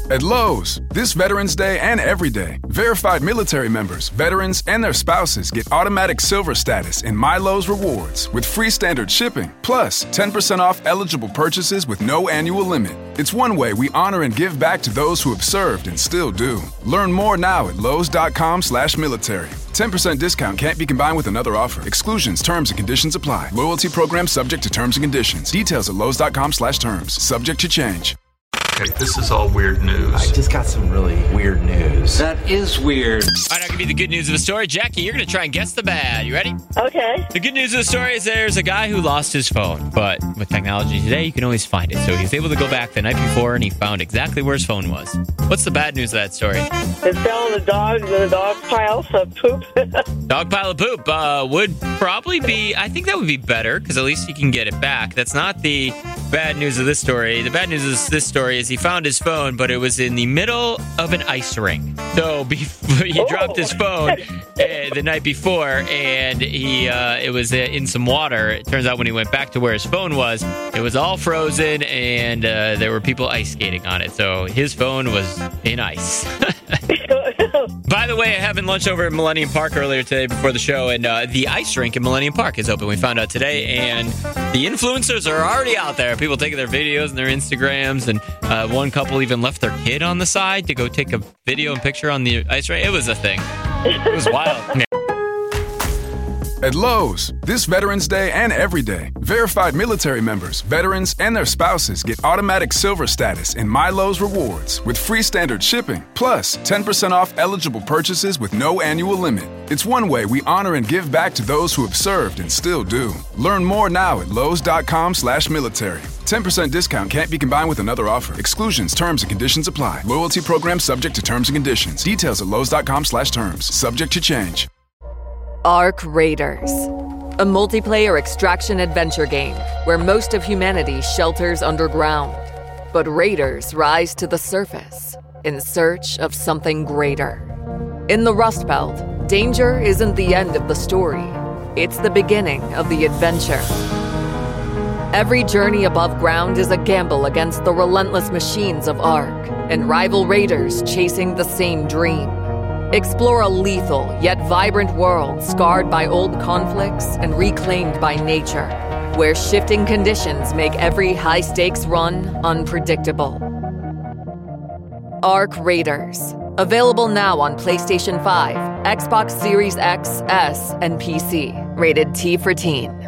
At Lowe's, this Veterans Day and every day, verified military members, veterans, and their spouses get automatic silver status in My Lowe's Rewards with free standard shipping, plus 10% off eligible purchases with no annual limit. It's one way we honor and give back to those who have served and still do. Learn more now at lowes.com/military. 10% discount can't be combined with another offer. Exclusions, terms, and conditions apply. Loyalty program subject to terms and conditions. Details at lowes.com/terms. Subject to change. Okay, this is all weird news. I just got some really weird news. That is weird. All right, I'll give you the good news of the story. Jackie, you're going to try and guess the bad. You ready? Okay. The good news of the story is there's a guy who lost his phone, but with technology today, you can always find it. So he was able to go back the night before, and he found exactly where his phone was. What's the bad news of that story? It fell in the dog pile of poop. Dog pile of poop would probably be, I think that would be better, because at least he can get it back. That's not the bad news of this story. The bad news of this story is he found his phone, but it was in the middle of an ice rink. So he dropped his phone the night before, and it was in some water. It turns out when he went back to where his phone was, it was all frozen, and there were people ice skating on it. So his phone was in ice. By the way, I having lunch over at Millennium Park earlier today before the show, and the ice rink in Millennium Park is open. We found out today, and the influencers are already out there. People taking their videos and their Instagrams, and one couple even left their kid on the side to go take a video and picture on the ice rink. It was a thing. It was wild. At Lowe's, this Veterans Day and every day, verified military members, veterans, and their spouses get automatic silver status in My Lowe's Rewards with free standard shipping, plus 10% off eligible purchases with no annual limit. It's one way we honor and give back to those who have served and still do. Learn more now at lowes.com/military. 10% discount can't be combined with another offer. Exclusions, terms, and conditions apply. Loyalty program subject to terms and conditions. Details at lowes.com/terms. Subject to change. Ark Raiders, a multiplayer extraction adventure game where most of humanity shelters underground. But raiders rise to the surface in search of something greater. In the Rust Belt, danger isn't the end of the story. It's the beginning of the adventure. Every journey above ground is a gamble against the relentless machines of Ark and rival raiders chasing the same dream. Explore a lethal yet vibrant world scarred by old conflicts and reclaimed by nature, where shifting conditions make every high-stakes run unpredictable. Ark Raiders. Available now on PlayStation 5, Xbox Series X, S, and PC. Rated T for Teen.